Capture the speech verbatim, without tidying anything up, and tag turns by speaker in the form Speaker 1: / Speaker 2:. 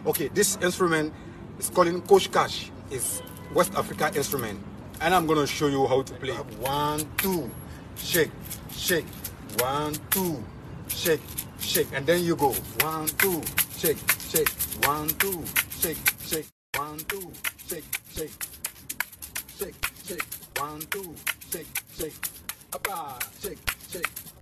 Speaker 1: Okay, this instrument is called Koshkash. It's West Africa instrument. And I'm going to show you how to play. One, two, shake, shake. One, two, shake, shake. And then you go. One, two, shake, shake. One, two, shake, shake. One, two, shake, shake. Shake, shake. One, two, shake, shake. Up, shake, shake.